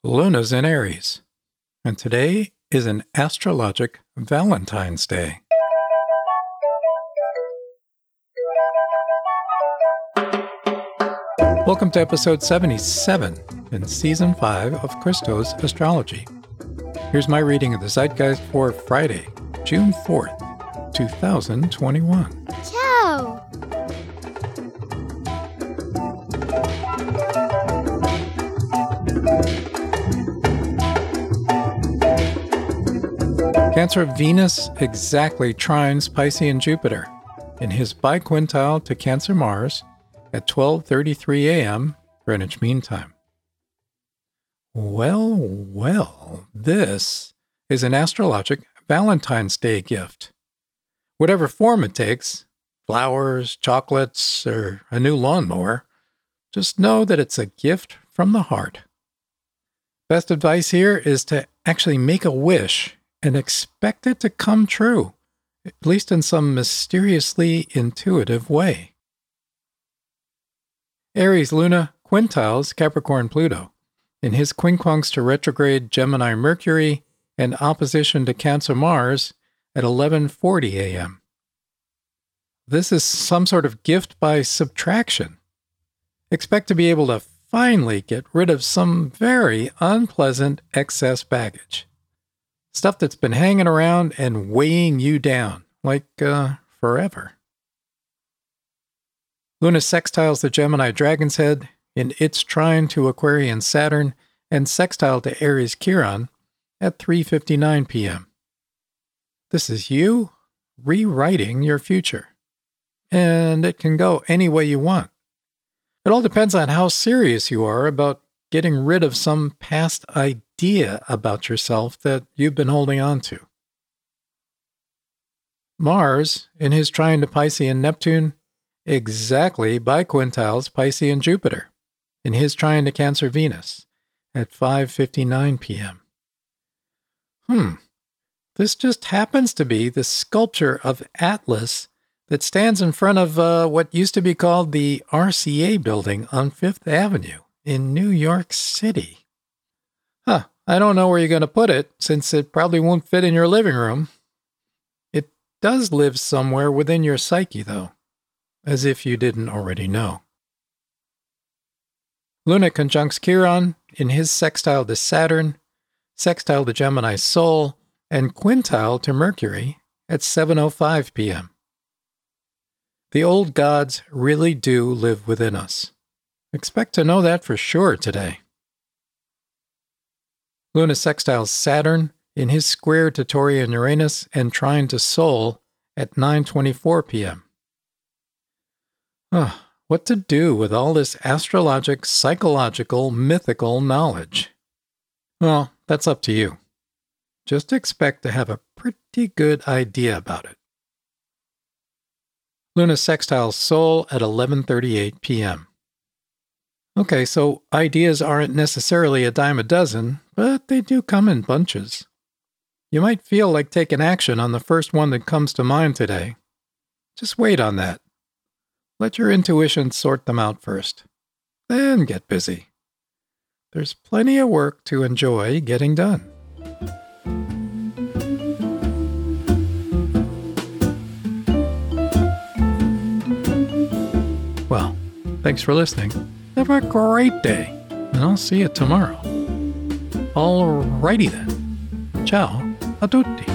Luna's in Aries, and today is an astrologic Valentine's Day. Welcome to episode 77 in season 5 of Christo's Astrology. Here's my reading of the Zeitgeist for Friday, June 4th, 2021. Ciao! Cancer Venus exactly trines Piscean Jupiter in his biquintile to Cancer Mars at 12:33 a.m. Greenwich Mean Time. Well, this is an astrologic Valentine's Day gift. Whatever form it takes, flowers, chocolates, or a new lawnmower, just know that it's a gift from the heart. Best advice here is to actually make a wish and expect it to come true, at least in some mysteriously intuitive way. Aries Luna quintiles Capricorn Pluto in his quincunx to retrograde Gemini Mercury and opposition to Cancer Mars at 11:40 a.m. This is some sort of gift by subtraction. Expect to be able to finally get rid of some very unpleasant excess baggage. Stuff that's been hanging around and weighing you down, like forever. Luna sextiles the Gemini Dragon's Head in its trine to Aquarian Saturn and sextile to Aries Chiron at 3:59 p.m. This is you rewriting your future. And it can go any way you want. It all depends on how serious you are about getting rid of some past idea about yourself that you've been holding on to. Mars, in his trine to Piscean Neptune, exactly biquintiles Piscean Jupiter, in his trine to Cancer Venus, at 5:59 p.m. This just happens to be the sculpture of Atlas that stands in front of what used to be called the RCA building on Fifth Avenue in New York City. I don't know where you're going to put it, since it probably won't fit in your living room. It does live somewhere within your psyche, though, as if you didn't already know. Luna conjuncts Chiron in his sextile to Saturn, sextile to Gemini Sol, and quintile to Mercury at 7:05 p.m. The old gods really do live within us. Expect to know that for sure today. Luna sextiles Saturn in his square to Taurian Uranus and trine to Sol at 9:24 p.m. What to do with all this astrologic, psychological, mythical knowledge? Well, that's up to you. Just expect to have a pretty good idea about it. Luna sextiles Sol at 11:38 p.m. Okay, so ideas aren't necessarily a dime a dozen, but they do come in bunches. You might feel like taking action on the first one that comes to mind today. Just wait on that. Let your intuition sort them out first. Then get busy. There's plenty of work to enjoy getting done. Well, thanks for listening. Have a great day, and I'll see you tomorrow. Alrighty then. Ciao a tutti.